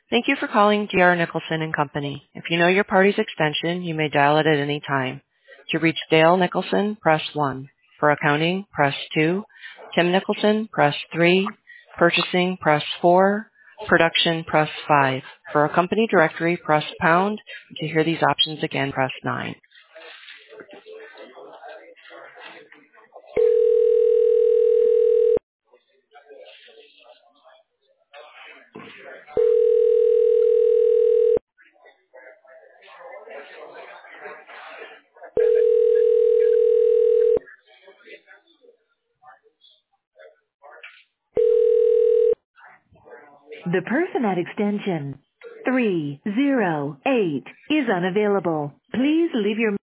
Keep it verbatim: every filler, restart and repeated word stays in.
Thank you for calling D R. Nicholson and Company. If you know your party's extension, you may dial it at any time. To reach Dale Nicholson, press one. For accounting, press two. Tim Nicholson, press three. Purchasing, press four. Production, press five. For a company directory, press pound. To hear these options again, press nine. The person at extension three zero eight is unavailable. Please leave your